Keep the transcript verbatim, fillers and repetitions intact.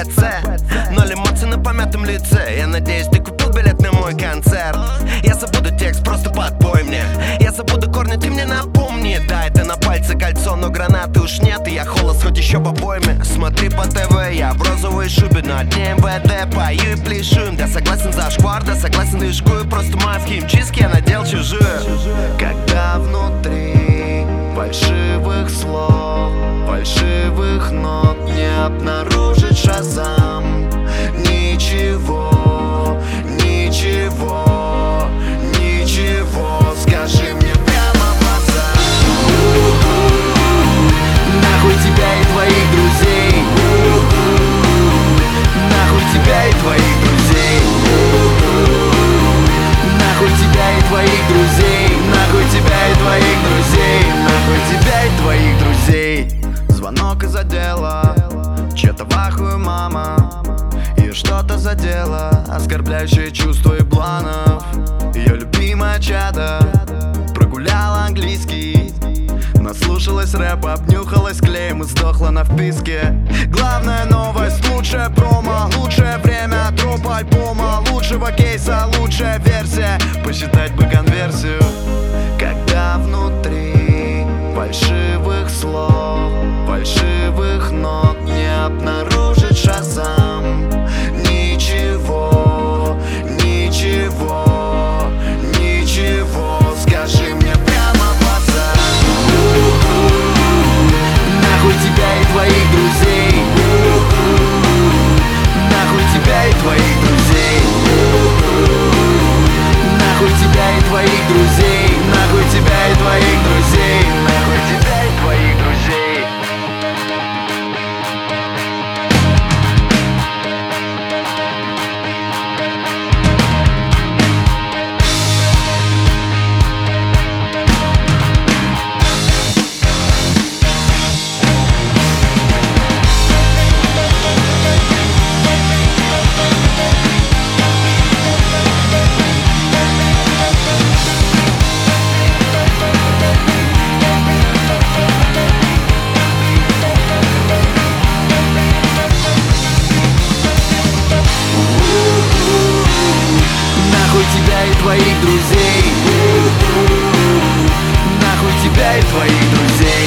ПЦ. Ноль эмоций на помятом лице. Я надеюсь, ты купил билет на мой концерт. Я забуду текст, просто подпой мне. Я забуду корни, ты мне напомни. Да, это на пальце кольцо, но гранаты уж нет. И я холост, хоть еще по пойме. Смотри по ТВ, я в розовой шубе, но дне МВД пою и пляшу. Да согласен за шквар, да согласен лишкую. Просто мои химчистки я надел чужую. Когда внутри фальшивых слов, фальшивых нот не обнаружит Шазам. Ничего, ничего, ничего. Скажи мне прямо в глаза. Нахуй тебя и твоих друзей. Нахуй тебя и твоих друзей. Нахуй тебя и твоих друзей. Нахуй тебя и твоих друзей. Нахуй тебя и твоих друзей. Звонок из отдела, чья-то в ахуе мама. Ее что-то задело, оскорбляющее чувства и планов. Ее любимая чада прогуляла английский, наслушалась рэпа, обнюхалась клеем и сдохла на вписке. Главная новость, лучшая промо, лучшее время труп альбома, лучшего кейса, лучшая версия. Посчитать бы конверсию. Когда внутри фальшивых слов, фальшивых нот не обнаружит Шазам. Ничего, ничего, ничего. Скажи мне прямо в глаза. Нахуй тебя и твоих друзей. Нахуй тебя и твоих друзей. Нахуй тебя и твоих друзей. Нахуй тебя и твоих друзей. Нахуй тебя и твоих друзей. Нахуй тебя и твоих друзей. Нахуй тебя и твоих друзей.